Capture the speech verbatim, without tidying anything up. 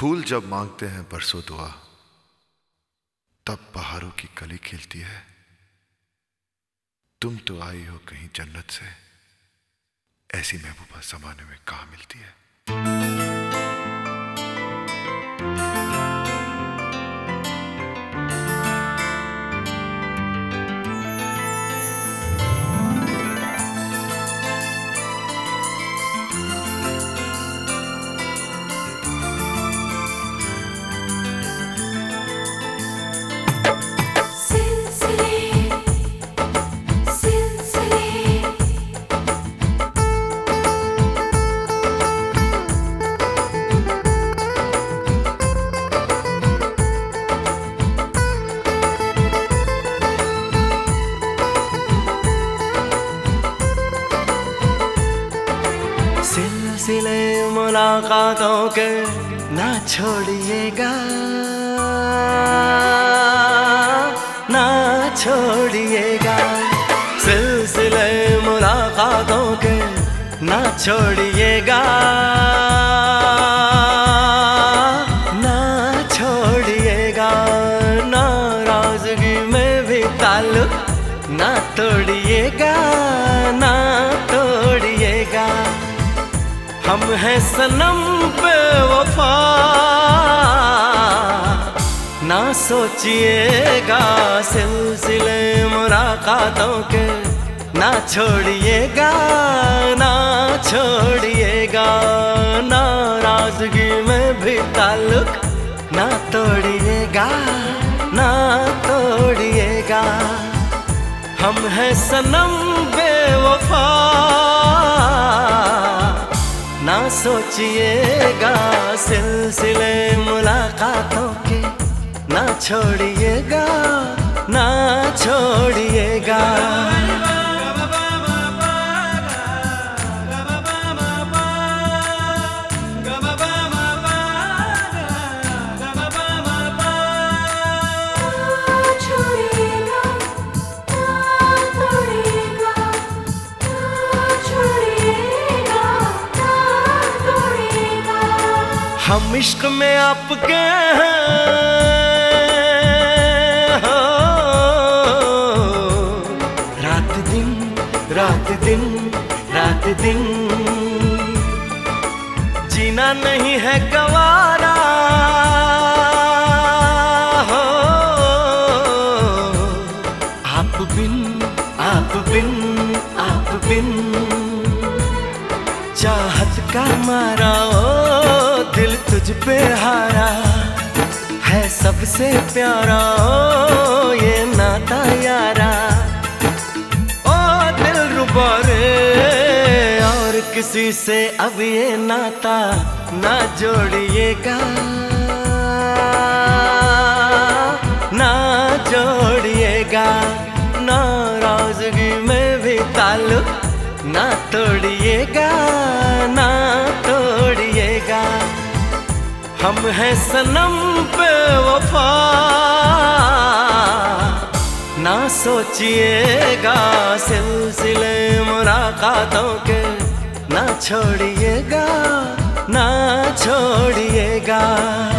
फूल जब मांगते हैं बरसों दुआ, तब बहारों की कली खिलती है। तुम तो आई हो कहीं जन्नत से, ऐसी महबूबा जमाने में कहाँ मिलती है। सिलसिले मुलाकातों के ना छोड़िएगा, ना छोड़िएगा। सिलसिले मुलाकातों के ना छोड़िएगा, ना छोड़िएगा। नाराज़गी में भी ताल्लुक ना तोड़िएगा, ना तोड़िएगा। हम हैं सनम बेवफा, ना सोचिएगा। सिलसिले मुलाकातों के ना छोड़िएगा, ना छोड़िएगा। नाराज़गी में भी ताल्लुक ना तोड़िएगा, ना तोड़िएगा। हम हैं सनम बेवफा, ना सोचिएगा। सिलसिले मुलाकातों के ना छोड़िएगा, ना छोड़िएगा। हम इश्क में आपके हैं, हो रात दिन रात दिन रात दिन। जीना नहीं है गवारा, हो आप बिन आप बिन आप बिन। चाहत का मारा ओ दिल तुझ पे हारा है, सबसे प्यारा ओ ये नाता यारा। ओ दिल रुबा रे, और किसी से अब ये नाता ना जोड़िएगा, ना जोड़िएगा। नाराज़गी में भी ताल्लुक ना तोड़िएगा, ना तोड़िएगा। हम हैं सनम बेवफा, ना सोचिएगा। सिलसिले मुलाकातों के ना छोड़िएगा, ना छोड़िएगा।